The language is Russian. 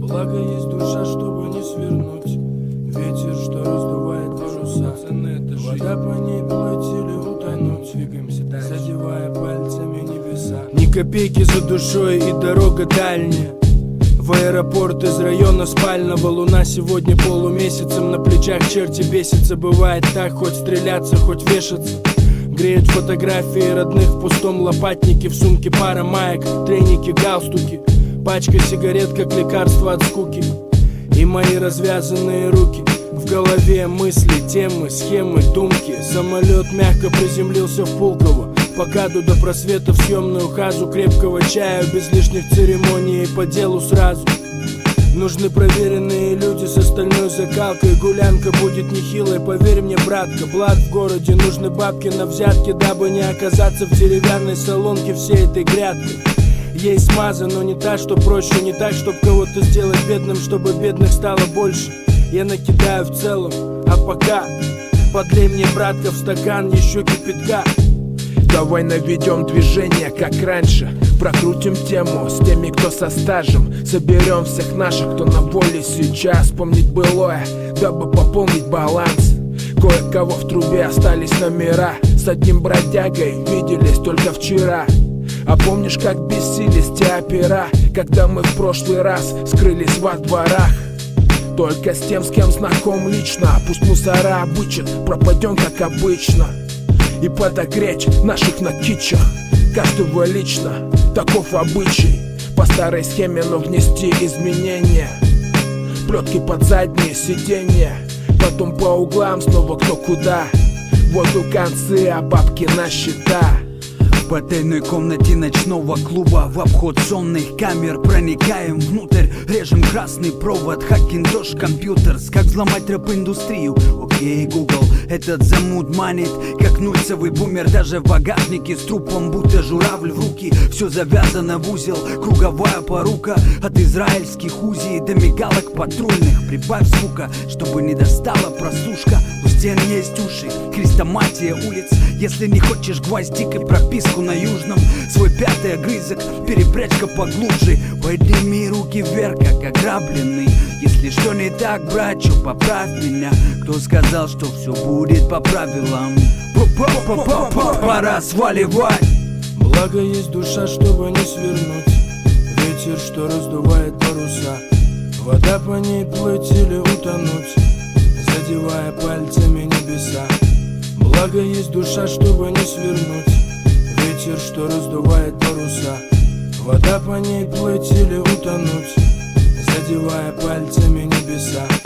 Благо есть душа, чтобы не свернуть. Ветер, что раздувает паруса. Вода по ней плыть или утонуть. Двигаемся дальше, задевая пальцами небеса. Ни копейки за душой и дорога дальняя. В аэропорт из района спального. Луна сегодня полумесяцем на плечах, черти бесится. Бывает так, хоть стреляться, хоть вешаться. Греют фотографии родных в пустом лопатнике. В сумке пара маек, треники, галстуки. Пачка сигарет, как лекарство от скуки. И мои развязанные руки. В голове мысли, темы, схемы, думки. Самолет мягко приземлился в Пулково. Покаду до просвета в съемную хазу. Крепкого чая без лишних церемоний. И по делу сразу. Нужны проверенные люди с остальной закалкой. Гулянка будет нехилой, поверь мне, братка. Блат в городе, нужны бабки на взятки, дабы не оказаться в деревянной солонке всей этой грядкой. Ей смаза, но не та, что проще. Не так, чтоб кого-то сделать бедным, чтобы бедных стало больше. Я накидаю в целом, а пока подлей мне, братка, в стакан еще кипятка. Давай наведем движение, как раньше. Прокрутим тему с теми, кто со стажем. Соберем всех наших, кто на воле сейчас. Помнить былое, дабы пополнить баланс. Кое-кого в трубе остались номера. С одним бродягой виделись только вчера. А помнишь, как бесились те опера, когда мы в прошлый раз скрылись во дворах? Только с тем, с кем знаком лично. Пусть мусора обычат, пропадем как обычно. И подогреть наших на кичах, каждого лично. Таков обычай, по старой схеме, но внести изменения. Плетки под задние сиденья, потом по углам снова кто куда. Вот у концы, а бабки на счета. В потайной комнате ночного клуба, в обход сонных камер проникаем внутрь. Режем красный провод, хакинтош, компьютерс. Как взломать рэп-индустрию? Окей, Google, этот замут манит, как нульцевый бумер. Даже в багажнике с трупом, будто журавль в руки. Все завязано в узел, круговая порука. От израильских УЗИ до мигалок патрульных. Прибавь звука, чтобы не достала прослушка. У стен есть уши, хрестоматия улиц. Если не хочешь гвоздик и прописку на южном, свой пятый огрызок перепрячь-ка поглубже. Подними руки вверх, как ограбленный. Если что не так, братчу, поправь меня. Кто сказал, что все будет по правилам? Пора сваливать. Благо есть душа, чтобы не свернуть. Ветер, что раздувает паруса. Вода по ней плыть или утонуть, задевая пальцами небеса. Благо есть душа, чтобы не свернуть. Ветер, что раздувает паруса. Вода по ней плыть или утонуть, задевая пальцами небеса.